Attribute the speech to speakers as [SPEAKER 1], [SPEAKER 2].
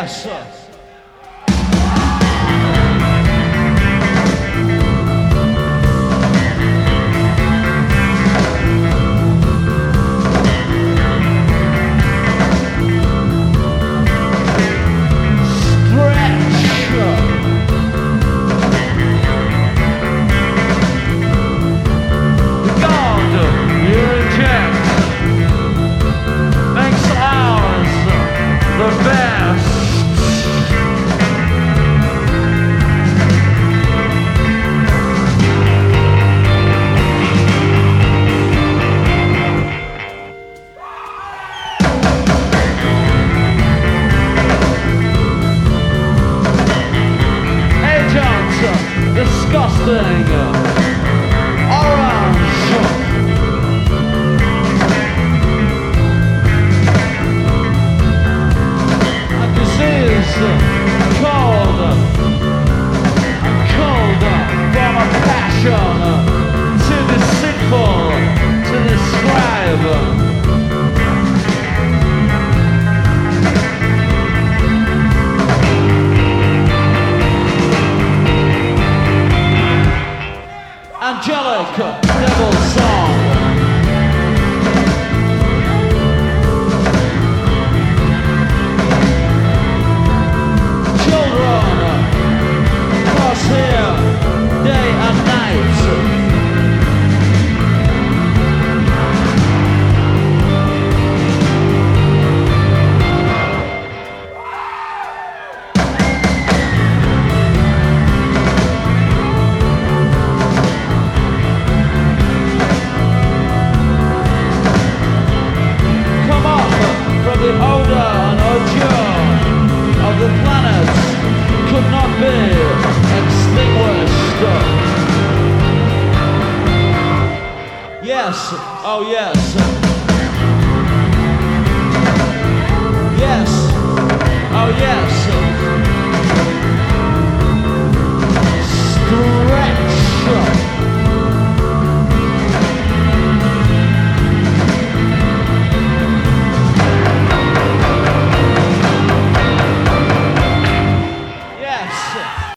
[SPEAKER 1] Yes, sir. Disgusting orange. A disease cold from a passion too deceitful to describe. Angelic devil song. Children cross here day and night. The odor and odor of the planets could not be extinguished. Yes, oh yes.